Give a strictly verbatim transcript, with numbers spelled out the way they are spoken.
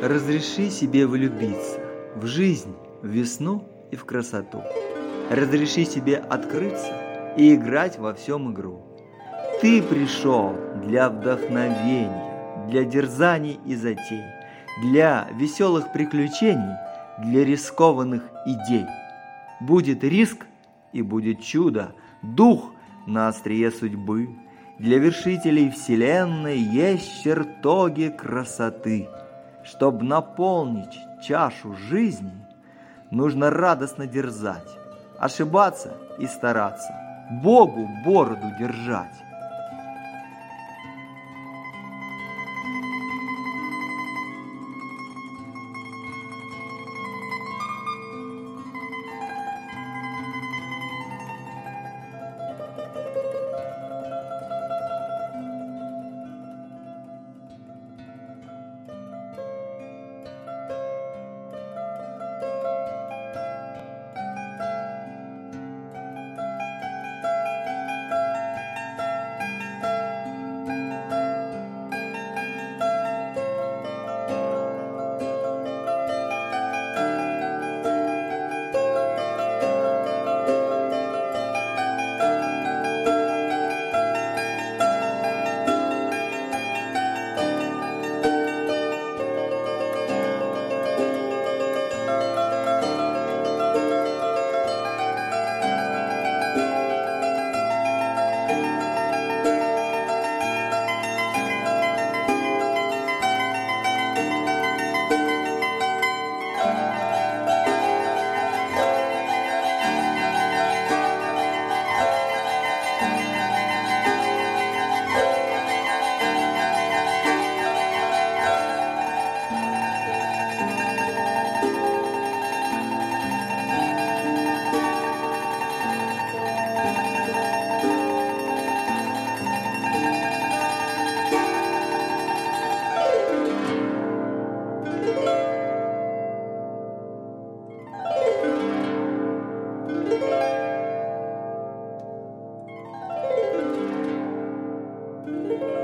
Разреши себе влюбиться в жизнь, в весну и в красоту. Разреши себе открыться и играть во всем игру. Ты пришел для вдохновения, для дерзаний и затей, для веселых приключений, для рискованных идей. Будет риск и будет чудо, дух на острие судьбы. Для вершителей вселенной есть чертоги красоты. Чтоб наполнить чашу жизни, нужно радостно дерзать, ошибаться и стараться, Богу бороду держать. Thank you.